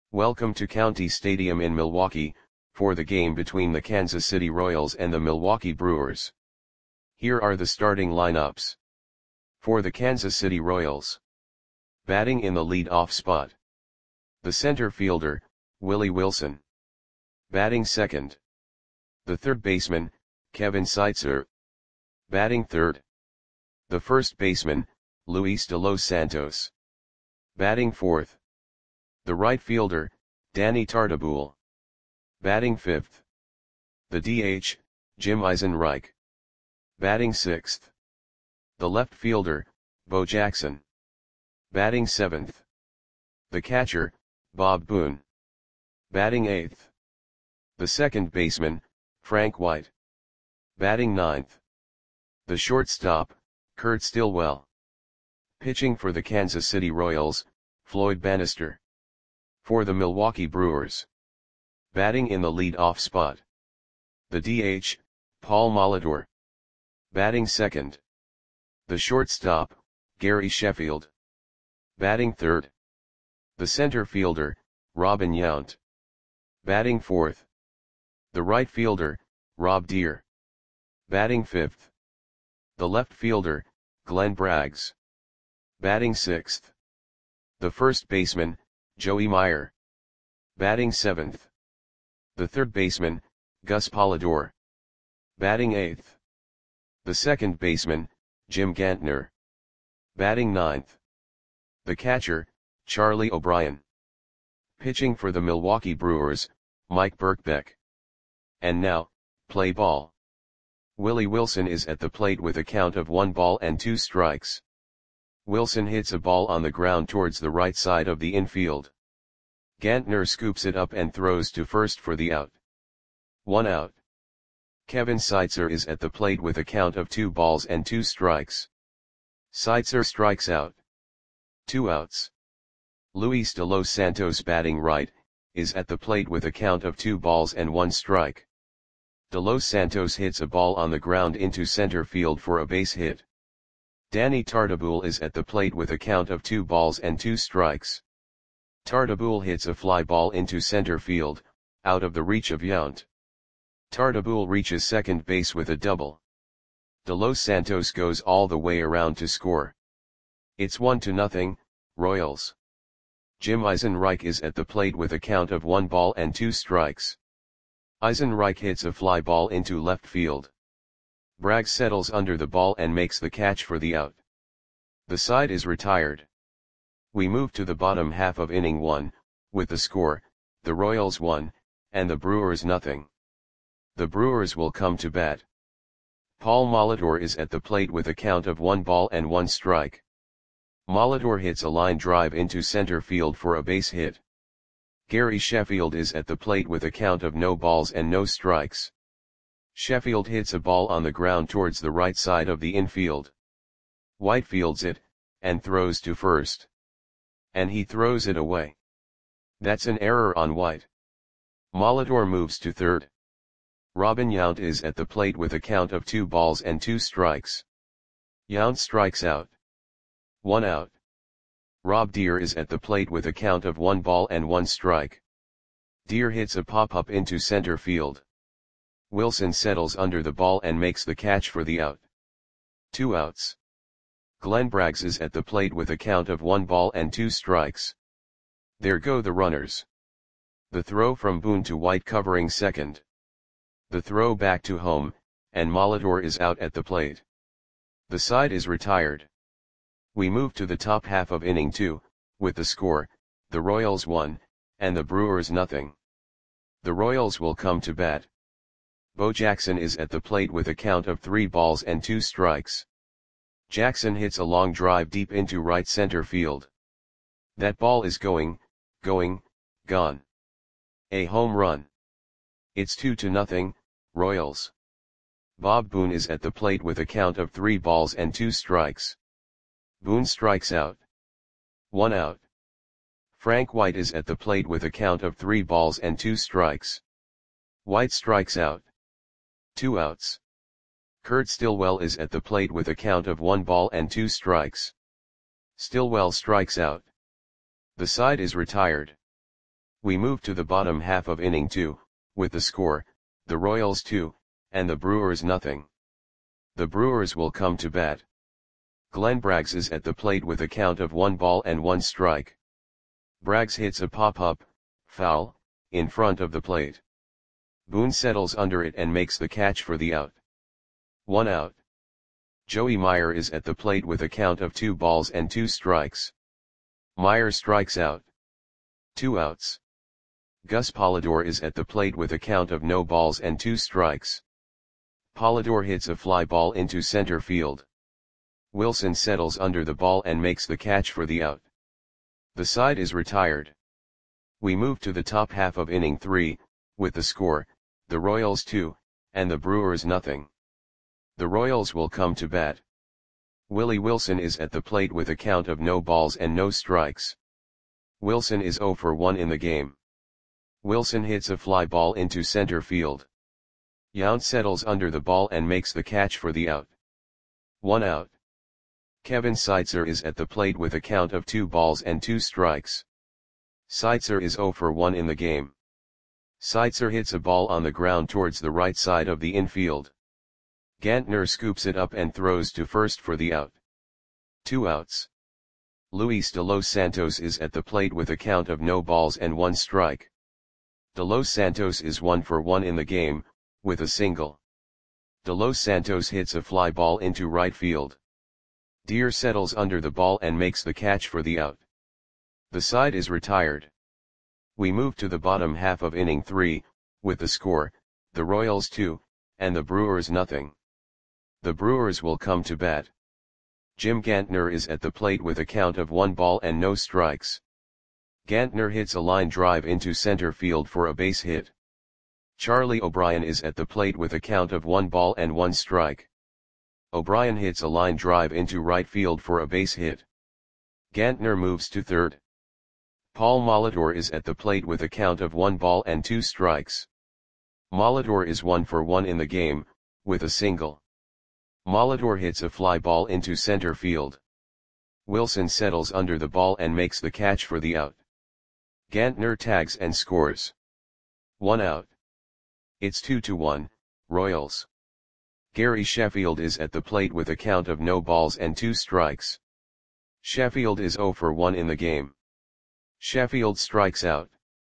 Welcome to County Stadium in Milwaukee, for the game between the Kansas City Royals and the Milwaukee Brewers. Here are the starting lineups. For the Kansas City Royals. Batting in the lead-off spot. The center fielder, Willie Wilson. Batting second. The third baseman, Kevin Seitzer. Batting third. The first baseman, Luis de los Santos. Batting fourth. The right fielder, Danny Tartabull. Batting fifth. The DH, Jim Eisenreich. Batting sixth. The left fielder, Bo Jackson. Batting seventh. The catcher, Bob Boone. Batting eighth. The second baseman, Frank White. Batting ninth. The shortstop, Kurt Stillwell. Pitching for the Kansas City Royals, Floyd Bannister. For the Milwaukee Brewers. Batting in the lead-off spot. The DH, Paul Molitor. Batting second. The shortstop, Gary Sheffield. Batting third. The center fielder, Robin Yount. Batting fourth. The right fielder, Rob Deere. Batting fifth. The left fielder, Glenn Braggs. Batting sixth. The first baseman, Joey Meyer. Batting seventh. The third baseman, Gus Polidor. Batting eighth. The second baseman, Jim Gantner. Batting ninth. The catcher, Charlie O'Brien. Pitching for the Milwaukee Brewers, Mike Birkbeck. And now, play ball. Willie Wilson is at the plate with a count of 1 ball and 2 strikes. Wilson hits a ball on the ground towards the right side of the infield. Gantner scoops it up and throws to first for the out. 1 out. Kevin Seitzer is at the plate with a count of 2 balls and 2 strikes. Seitzer strikes out. 2 outs. Luis de los Santos, batting right, is at the plate with a count of 2 balls and 1 strike. De los Santos hits a ball on the ground into center field for a base hit. Danny Tartabull is at the plate with a count of 2 balls and 2 strikes. Tartabull hits a fly ball into center field, out of the reach of Yount. Tartabull reaches second base with a double. De los Santos goes all the way around to score. It's 1-0, Royals. Jim Eisenreich is at the plate with a count of 1 ball and 2 strikes. Eisenreich hits a fly ball into left field. Braggs settles under the ball and makes the catch for the out. The side is retired. We move to the bottom half of inning 1, with the score, the Royals 1, and the Brewers 0. The Brewers will come to bat. Paul Molitor is at the plate with a count of 1 ball and 1 strike. Molitor hits a line drive into center field for a base hit. Gary Sheffield is at the plate with a count of no balls and no strikes. Sheffield hits a ball on the ground towards the right side of the infield. White fields it, and throws to first. And he throws it away. That's an error on White. Molitor moves to third. Robin Yount is at the plate with a count of 2 balls and 2 strikes. Yount strikes out. 1 out. Rob Deere is at the plate with a count of 1 ball and 1 strike. Deere hits a pop-up into center field. Wilson settles under the ball and makes the catch for the out. 2 outs. Glenn Braggs is at the plate with a count of 1 ball and 2 strikes. There go the runners. The throw from Boone to White covering second. The throw back to home, and Molitor is out at the plate. The side is retired. We move to the top half of inning 2, with the score, the Royals 1, and the Brewers 0. The Royals will come to bat. Bo Jackson is at the plate with a count of 3 balls and 2 strikes. Jackson hits a long drive deep into right center field. That ball is going, gone. A home run. It's 2-0, Royals. Bob Boone is at the plate with a count of 3 balls and 2 strikes. Boone strikes out. 1 out. Frank White is at the plate with a count of 3 balls and 2 strikes. White strikes out. 2 outs. Kurt Stillwell is at the plate with a count of 1 ball and 2 strikes. Stillwell strikes out. The side is retired. We move to the bottom half of inning 2, with the score, the Royals 2, and the Brewers nothing. The Brewers will come to bat. Glenn Braggs is at the plate with a count of 1 ball and 1 strike. Braggs hits a pop-up, foul, in front of the plate. Boone settles under it and makes the catch for the out. 1 out. Joey Meyer is at the plate with a count of 2 balls and 2 strikes. Meyer strikes out. 2 outs. Gus Polidor is at the plate with a count of no balls and 2 strikes. Polidor hits a fly ball into center field. Wilson settles under the ball and makes the catch for the out. The side is retired. We move to the top half of inning 3, with the score, the Royals 2, and the Brewers nothing. The Royals will come to bat. Willie Wilson is at the plate with a count of no balls and no strikes. Wilson is 0 for 1 in the game. Wilson hits a fly ball into center field. Yount settles under the ball and makes the catch for the out. 1 out. Kevin Seitzer is at the plate with a count of 2 balls and 2 strikes. Seitzer is 0 for 1 in the game. Seitzer hits a ball on the ground towards the right side of the infield. Gantner scoops it up and throws to first for the out. 2 outs. Luis de los Santos is at the plate with a count of no balls and 1 strike. De los Santos is 1 for 1 in the game, with a single. De los Santos hits a fly ball into right field. Deer settles under the ball and makes the catch for the out. The side is retired. We move to the bottom half of inning 3, with the score, the Royals 2, and the Brewers nothing. The Brewers will come to bat. Jim Gantner is at the plate with a count of 1 ball and no strikes. Gantner hits a line drive into center field for a base hit. Charlie O'Brien is at the plate with a count of 1 ball and 1 strike. O'Brien hits a line drive into right field for a base hit. Gantner moves to third. Paul Molitor is at the plate with a count of 1 ball and 2 strikes. Molitor is 1 for 1 in the game, with a single. Molitor hits a fly ball into center field. Wilson settles under the ball and makes the catch for the out. Gantner tags and scores. 1 out. It's 2-1, Royals. Gary Sheffield is at the plate with a count of no balls and 2 strikes. Sheffield is 0 for 1 in the game. Sheffield strikes out.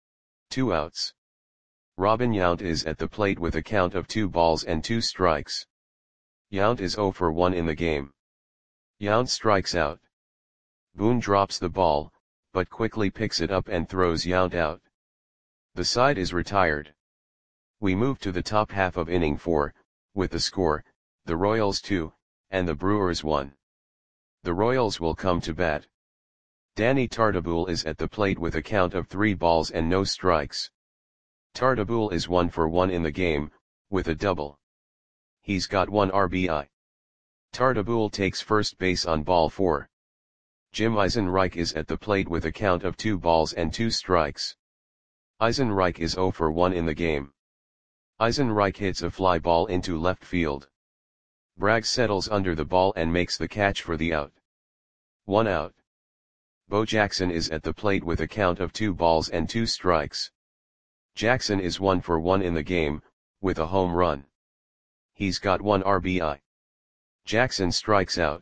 2 outs. Robin Yount is at the plate with a count of 2 balls and 2 strikes. Yount is 0 for 1 in the game. Yount strikes out. Boone drops the ball, but quickly picks it up and throws Yount out. The side is retired. We move to the top half of inning 4, with the score, the Royals 2, and the Brewers 1. The Royals will come to bat. Danny Tartabull is at the plate with a count of 3 balls and no strikes. Tartabull is 1 for 1 in the game, with a double. He's got 1 RBI. Tartabull takes first base on ball 4. Jim Eisenreich is at the plate with a count of 2 balls and 2 strikes. Eisenreich is 0 for 1 in the game. Eisenreich hits a fly ball into left field. Braggs settles under the ball and makes the catch for the out. 1 out. Bo Jackson is at the plate with a count of 2 balls and 2 strikes. Jackson is 1 for 1 in the game, with a home run. He's got 1 RBI. Jackson strikes out.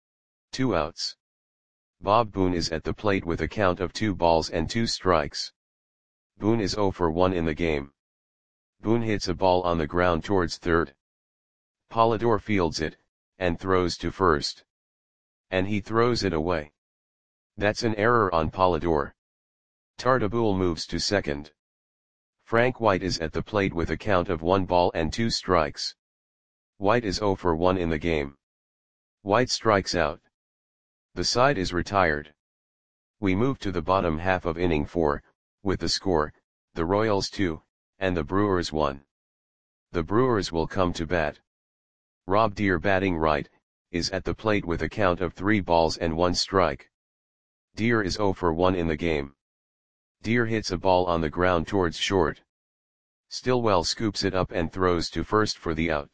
2 outs. Bob Boone is at the plate with a count of 2 balls and 2 strikes. Boone is 0 for 1 in the game. Boone hits a ball on the ground towards third. Polidor fields it, and throws to first. And he throws it away. That's an error on Polidor. Tartabull moves to second. Frank White is at the plate with a count of 1 ball and 2 strikes. White is 0 for 1 in the game. White strikes out. The side is retired. We move to the bottom half of inning 4, with the score, the Royals 2, and the Brewers 1. The Brewers will come to bat. Rob Deer, batting right, is at the plate with a count of 3 balls and 1 strike. Deer is 0 for 1 in the game. Deer hits a ball on the ground towards short. Stillwell scoops it up and throws to first for the out.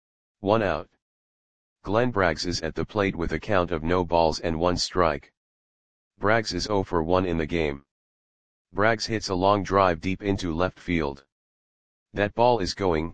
1 out. Glenn Braggs is at the plate with a count of no balls and 1 strike. Braggs is 0 for 1 in the game. Braggs hits a long drive deep into left field. That ball is going,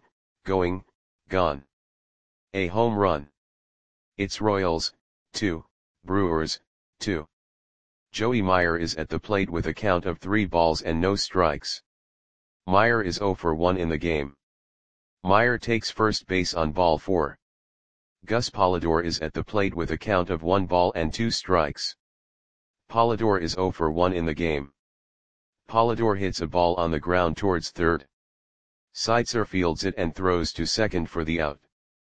gone. A home run. It's Royals, 2, Brewers, 2. Joey Meyer is at the plate with a count of 3 balls and no strikes. Meyer is 0 for 1 in the game. Meyer takes first base on ball 4. Gus Polidor is at the plate with a count of 1 ball and 2 strikes. Polidor is 0 for 1 in the game. Polidor hits a ball on the ground towards third. Seitzer fields it and throws to second for the out.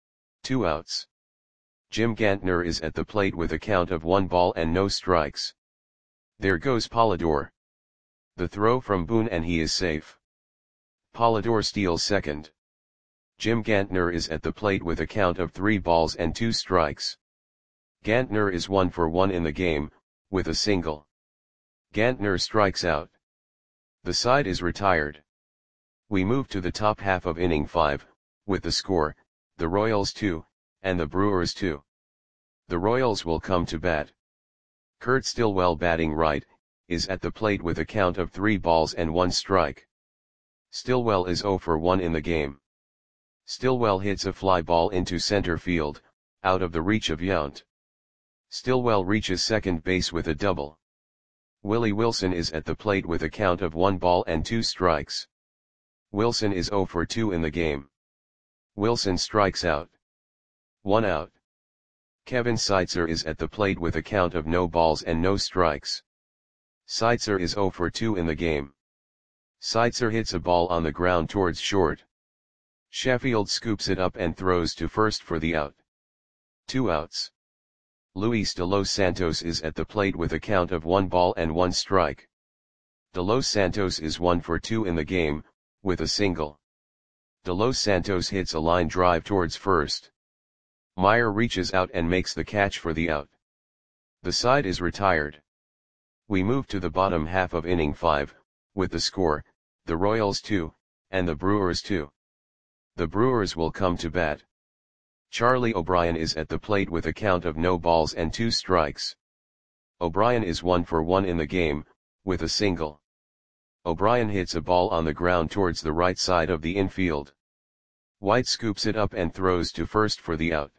2 outs. Jim Gantner is at the plate with a count of 1 ball and no strikes. There goes Polidor. The throw from Boone and he is safe. Polidor steals second. Jim Gantner is at the plate with a count of 3 balls and 2 strikes. Gantner is 1 for 1 in the game, with a single. Gantner strikes out. The side is retired. We move to the top half of inning 5, with the score, the Royals 2, and the Brewers 2. The Royals will come to bat. Kurt Stillwell, batting right, is at the plate with a count of 3 balls and 1 strike. Stillwell is 0 for 1 in the game. Stillwell hits a fly ball into center field, out of the reach of Yount. Stillwell reaches second base with a double. Willie Wilson is at the plate with a count of 1 ball and 2 strikes. Wilson is 0 for 2 in the game. Wilson strikes out. 1 out. Kevin Seitzer is at the plate with a count of no balls and no strikes. Seitzer is 0 for 2 in the game. Seitzer hits a ball on the ground towards short. Sheffield scoops it up and throws to first for the out. 2 outs. Luis de los Santos is at the plate with a count of 1 ball and 1 strike. De los Santos is 1 for 2 in the game, with a single. De los Santos hits a line drive towards first. Meyer reaches out and makes the catch for the out. The side is retired. We move to the bottom half of inning 5, with the score, the Royals 2, and the Brewers 2. The Brewers will come to bat. Charlie O'Brien is at the plate with a count of no balls and 2 strikes. O'Brien is 1 for 1 in the game, with a single. O'Brien hits a ball on the ground towards the right side of the infield. White scoops it up and throws to first for the out.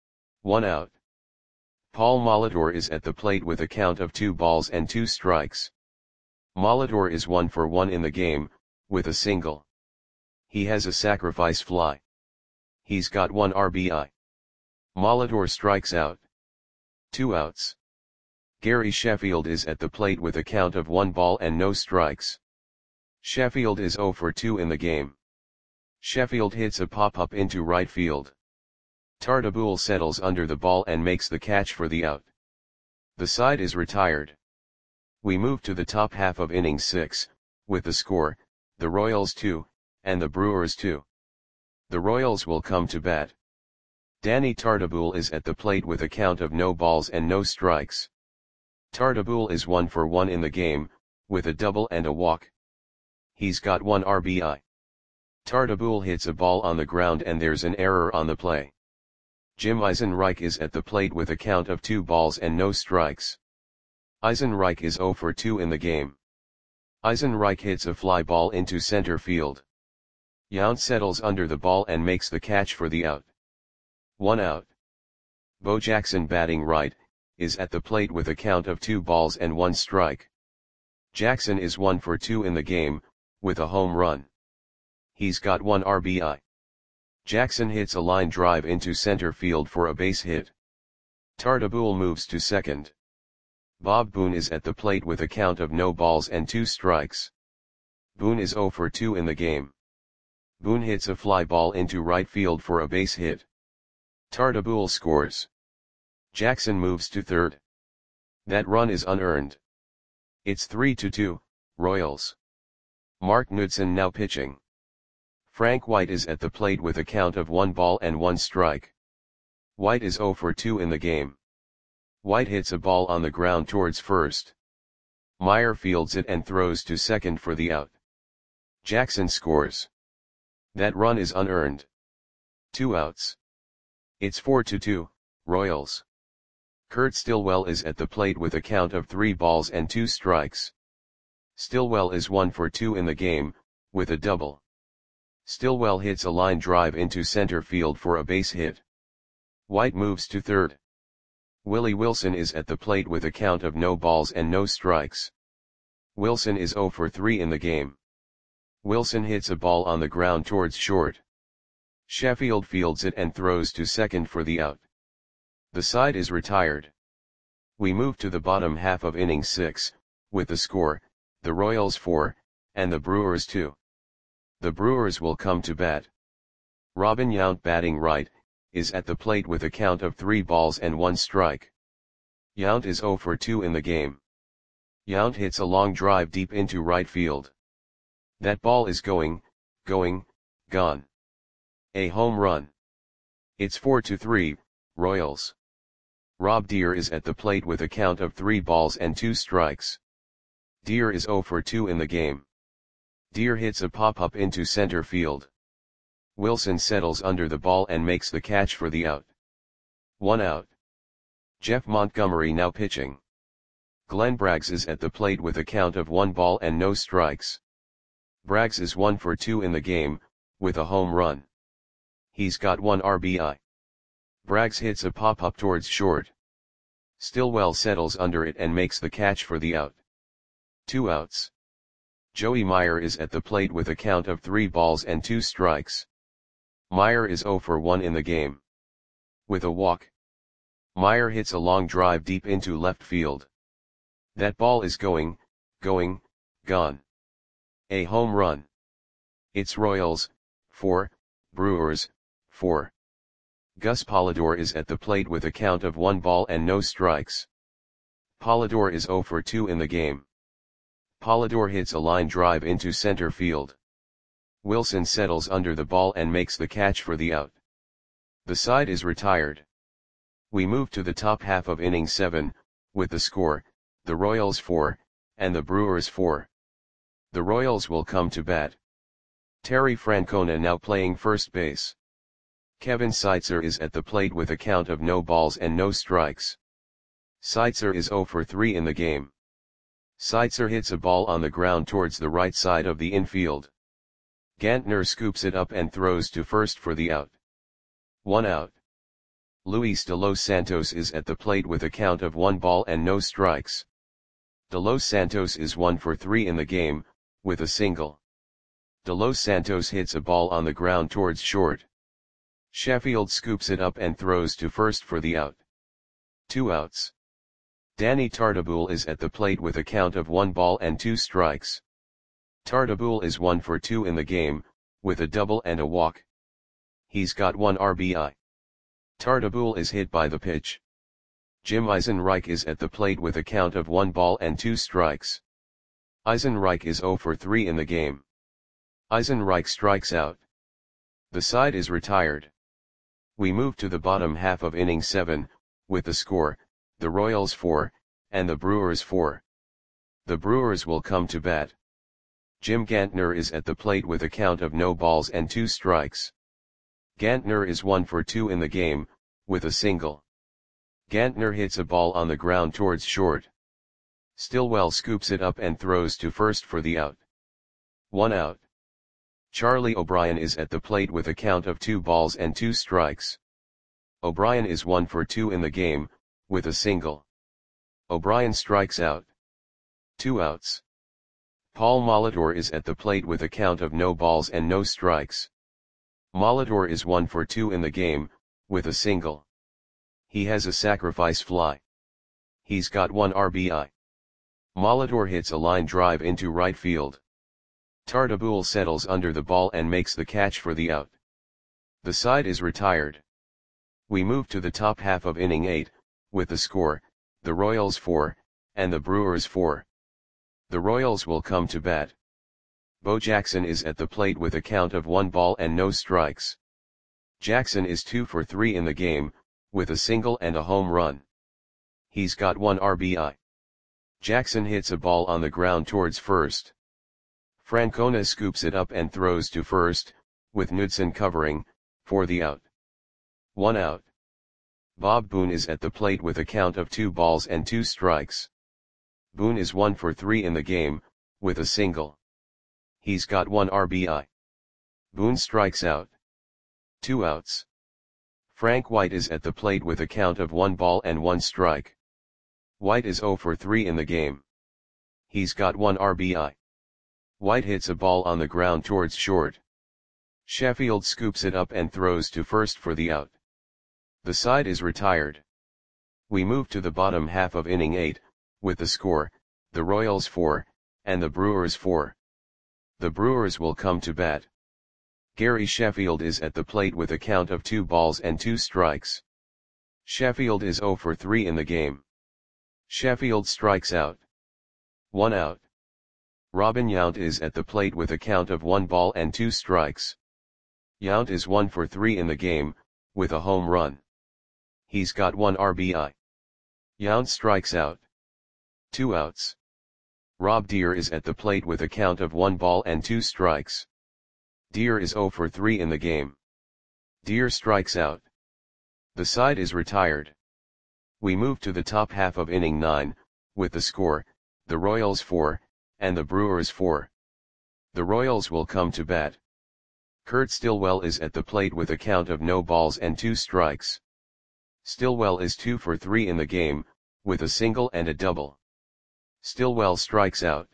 1 out. Paul Molitor is at the plate with a count of 2 balls and 2 strikes. Molitor is 1 for 1 in the game, with a single. He has a sacrifice fly. He's got 1 RBI. Molitor strikes out. 2 outs. Gary Sheffield is at the plate with a count of 1 ball and no strikes. Sheffield is 0 for 2 in the game. Sheffield hits a pop-up into right field. Tartabull settles under the ball and makes the catch for the out. The side is retired. We move to the top half of inning 6, with the score, the Royals 2, and the Brewers 2. The Royals will come to bat. Danny Tartabull is at the plate with a count of no balls and no strikes. Tartabull is 1 for 1 in the game, with a double and a walk. He's got 1 RBI. Tartabull hits a ball on the ground and there's an error on the play. Jim Eisenreich is at the plate with a count of 2 balls and no strikes. Eisenreich is 0 for 2 in the game. Eisenreich hits a fly ball into center field. Yount settles under the ball and makes the catch for the out. 1 out. Bo Jackson, batting right, is at the plate with a count of 2 balls and 1 strike. Jackson is 1 for 2 in the game, with a home run. He's got 1 RBI. Jackson hits a line drive into center field for a base hit. Tartabull moves to second. Bob Boone is at the plate with a count of no balls and 2 strikes. Boone is 0 for 2 in the game. Boone hits a fly ball into right field for a base hit. Tartabull scores. Jackson moves to third. That run is unearned. It's 3-2, Royals. Mark Knudsen now pitching. Frank White is at the plate with a count of 1 ball and 1 strike. White is 0 for 2 in the game. White hits a ball on the ground towards first. Meyer fields it and throws to second for the out. Jackson scores. That run is unearned. 2 outs. It's 4-2, Royals. Kurt Stillwell is at the plate with a count of 3 balls and 2 strikes. Stillwell is 1 for 2 in the game, with a double. Stillwell hits a line drive into center field for a base hit. White moves to third. Willie Wilson is at the plate with a count of no balls and no strikes. Wilson is 0 for 3 in the game. Wilson hits a ball on the ground towards short. Sheffield fields it and throws to second for the out. The side is retired. We move to the bottom half of inning 6, with the score, the Royals 4, and the Brewers 2. The Brewers will come to bat. Robin Yount, batting right, is at the plate with a count of 3 balls and 1 strike. Yount is 0 for 2 in the game. Yount hits a long drive deep into right field. That ball is going, gone. A home run. It's 4-3, Royals. Rob Deer is at the plate with a count of 3 balls and 2 strikes. Deer is 0 for 2 in the game. Deer hits a pop-up into center field. Wilson settles under the ball and makes the catch for the out. 1 out. Jeff Montgomery now pitching. Glenn Braggs is at the plate with a count of 1 ball and no strikes. Braggs is 1 for 2 in the game, with a home run. He's got 1 RBI. Braggs hits a pop-up towards short. Stillwell settles under it and makes the catch for the out. 2 outs. Joey Meyer is at the plate with a count of 3 balls and 2 strikes. Meyer is 0 for 1 in the game. With a walk. Meyer hits a long drive deep into left field. That ball is going, gone. A home run. It's Royals, 4, Brewers, 4. Gus Polidor is at the plate with a count of 1 ball and no strikes. Polidor is 0 for 2 in the game. Polidor hits a line drive into center field. Wilson settles under the ball and makes the catch for the out. The side is retired. We move to the top half of inning 7, with the score, the Royals 4, and the Brewers 4. The Royals will come to bat. Terry Francona now playing first base. Kevin Seitzer is at the plate with a count of no balls and no strikes. Seitzer is 0 for 3 in the game. Seitzer hits a ball on the ground towards the right side of the infield. Gantner scoops it up and throws to first for the out. 1 out. Luis de Los Santos is at the plate with a count of 1 ball and no strikes. De Los Santos is 1 for 3 in the game, with a single. De Los Santos hits a ball on the ground towards short. Sheffield scoops it up and throws to first for the out. 2 outs. Danny Tartabull is at the plate with a count of 1 ball and 2 strikes. Tartabull is 1 for 2 in the game, with a double and a walk. He's got 1 RBI. Tartabull is hit by the pitch. Jim Eisenreich is at the plate with a count of 1 ball and 2 strikes. Eisenreich is 0 for 3 in the game. Eisenreich strikes out. The side is retired. We move to the bottom half of inning 7, with the score, the Royals 4, and the Brewers 4. The Brewers will come to bat. Jim Gantner is at the plate with a count of no balls and 2 strikes. Gantner is 1 for 2 in the game, with a single. Gantner hits a ball on the ground towards short. Stillwell scoops it up and throws to first for the out. 1 out. Charlie O'Brien is at the plate with a count of 2 balls and 2 strikes. O'Brien is 1 for 2 in the game, with a single. O'Brien strikes out. 2 outs. Paul Molitor is at the plate with a count of no balls and no strikes. Molitor is 1 for 2 in the game, with a single. He has a sacrifice fly. He's got 1 RBI. Molitor hits a line drive into right field. Tartabull settles under the ball and makes the catch for the out. The side is retired. We move to the top half of inning 8, with the score, the Royals 4, and the Brewers 4. The Royals will come to bat. Bo Jackson is at the plate with a count of 1 ball and no strikes. Jackson is 2 for 3 in the game, with a single and a home run. He's got 1 RBI. Jackson hits a ball on the ground towards first. Francona scoops it up and throws to first, with Knudsen covering, for the out. 1 out. Bob Boone is at the plate with a count of 2 balls and 2 strikes. Boone is 1 for 3 in the game, with a single. He's got 1 RBI. Boone strikes out. 2 outs. Frank White is at the plate with a count of 1 ball and 1 strike. White is 0 for 3 in the game. He's got 1 RBI. White hits a ball on the ground towards short. Sheffield scoops it up and throws to first for the out. The side is retired. We move to the bottom half of inning 8, with the score, the Royals 4, and the Brewers 4. The Brewers will come to bat. Gary Sheffield is at the plate with a count of 2 balls and 2 strikes. Sheffield is 0 for 3 in the game. Sheffield strikes out. 1 out. Robin Yount is at the plate with a count of 1 ball and 2 strikes. Yount is 1 for 3 in the game, with a home run. He's got 1 RBI. Yount strikes out. 2 outs. Rob Deer is at the plate with a count of 1 ball and 2 strikes. Deer is 0 for 3 in the game. Deer strikes out. The side is retired. We move to the top half of inning 9, with the score, the Royals 4, and the Brewers 4. The Royals will come to bat. Kurt Stillwell is at the plate with a count of no balls and 2 strikes. Stillwell is 2 for 3 in the game, with a single and a double. Stillwell strikes out.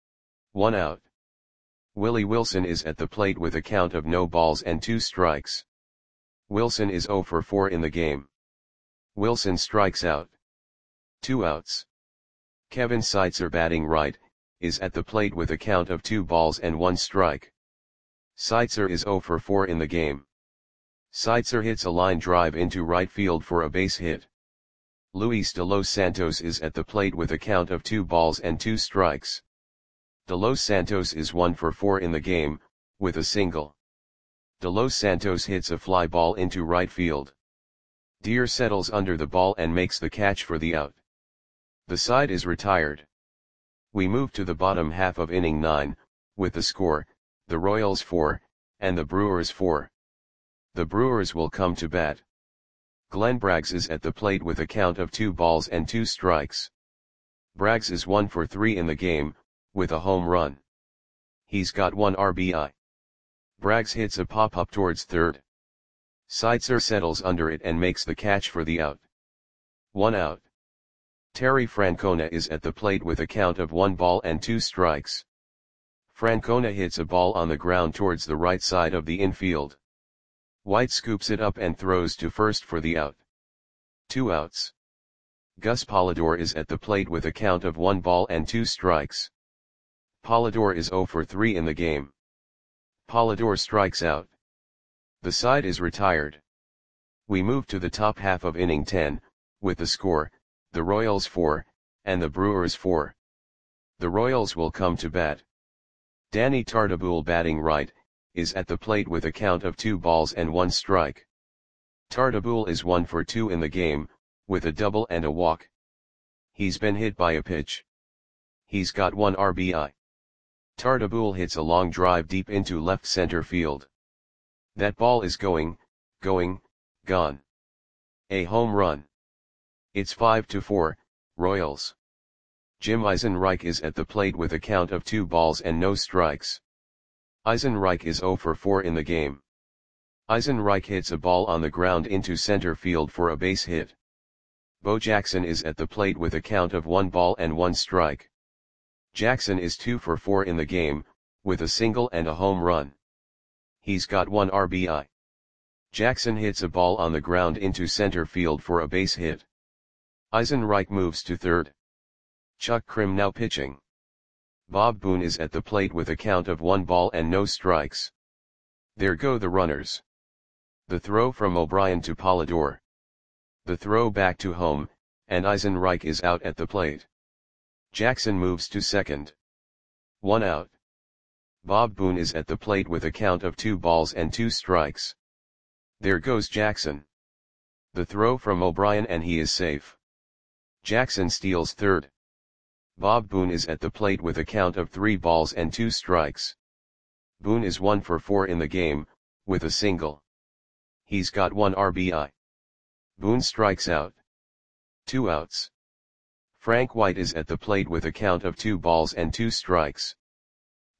1 out. Willie Wilson is at the plate with a count of no balls and 2 strikes. Wilson is 0 for 4 in the game. Wilson strikes out. 2 outs. Kevin Seitzer, batting right, is at the plate with a count of 2 balls and 1 strike. Seitzer is 0 for 4 in the game. Seitzer hits a line drive into right field for a base hit. Luis De Los Santos is at the plate with a count of 2 balls and 2 strikes. De Los Santos is 1 for 4 in the game, with a single. De Los Santos hits a fly ball into right field. Deer settles under the ball and makes the catch for the out. The side is retired. We move to the bottom half of inning 9, with the score, the Royals 4, and the Brewers 4. The Brewers will come to bat. Glenn Braggs is at the plate with a count of 2 balls and 2 strikes. Braggs is 1 for 3 in the game, with a home run. He's got 1 RBI. Braggs hits a pop-up towards third. Seitzer settles under it and makes the catch for the out. 1 out. Terry Francona is at the plate with a count of 1 ball and 2 strikes. Francona hits a ball on the ground towards the right side of the infield. White scoops it up and throws to first for the out. 2 outs. Gus Polidor is at the plate with a count of 1 ball and 2 strikes. Polidor is 0 for 3 in the game. Polidor strikes out. The side is retired. We move to the top half of inning 10, with the score, the Royals 4, and the Brewers 4. The Royals will come to bat. Danny Tartabull, batting right, is at the plate with a count of 2 balls and 1 strike. Tartabull is 1 for 2 in the game, with a double and a walk. He's been hit by a pitch. He's got 1 RBI. Tartabull hits a long drive deep into left center field. That ball is going, gone. A home run. It's 5-4, Royals. Jim Eisenreich is at the plate with a count of 2 balls and no strikes. Eisenreich is 0 for 4 in the game. Eisenreich hits a ball on the ground into center field for a base hit. Bo Jackson is at the plate with a count of 1 ball and 1 strike. Jackson is 2 for 4 in the game, with a single and a home run. He's got 1 RBI. Jackson hits a ball on the ground into center field for a base hit. Eisenreich moves to third. Chuck Krim now pitching. Bob Boone is at the plate with a count of 1 ball and no strikes. There go the runners. The throw from O'Brien to Polidor. The throw back to home, and Eisenreich is out at the plate. Jackson moves to second. 1 out. Bob Boone is at the plate with a count of 2 balls and 2 strikes. There goes Jackson. The throw from O'Brien and he is safe. Jackson steals third. Bob Boone is at the plate with a count of 3 balls and 2 strikes. Boone is 1 for 4 in the game, with a single. He's got 1 RBI. Boone strikes out. 2 outs. Frank White is at the plate with a count of 2 balls and 2 strikes.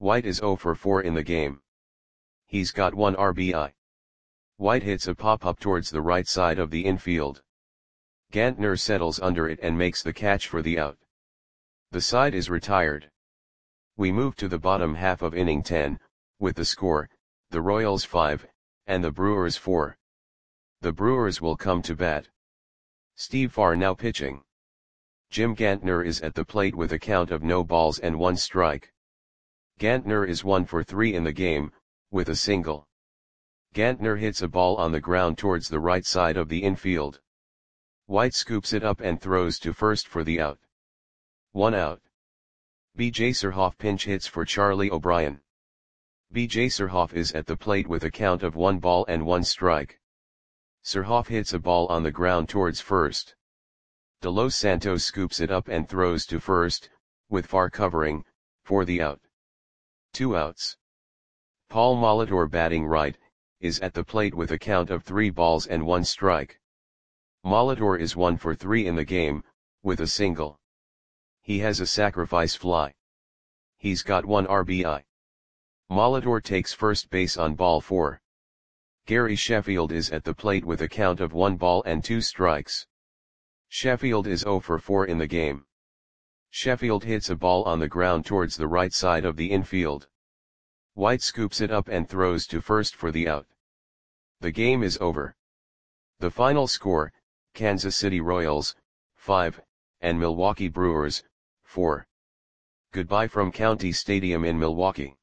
White is 0 for 4 in the game. He's got 1 RBI. White hits a pop-up towards the right side of the infield. Gantner settles under it and makes the catch for the out. The side is retired. We move to the bottom half of inning 10, with the score, the Royals 5, and the Brewers 4. The Brewers will come to bat. Steve Farr now pitching. Jim Gantner is at the plate with a count of no balls and 1 strike. Gantner is 1 for 3 in the game, with a single. Gantner hits a ball on the ground towards the right side of the infield. White scoops it up and throws to first for the out. 1 out. B.J. Surhoff pinch hits for Charlie O'Brien. B.J. Surhoff is at the plate with a count of 1 ball and 1 strike. Surhoff hits a ball on the ground towards first. De Los Santos scoops it up and throws to first, with Farr covering, for the out. 2 outs. Paul Molitor batting right, is at the plate with a count of 3 balls and 1 strike. Molitor is 1 for 3 in the game, with a single. He has a sacrifice fly. He's got 1 RBI. Molitor takes first base on ball 4. Gary Sheffield is at the plate with a count of 1 ball and 2 strikes. Sheffield is 0 for 4 in the game. Sheffield hits a ball on the ground towards the right side of the infield. White scoops it up and throws to first for the out. The game is over. The final score, Kansas City Royals, 5, and Milwaukee Brewers, 4. Goodbye from County Stadium in Milwaukee.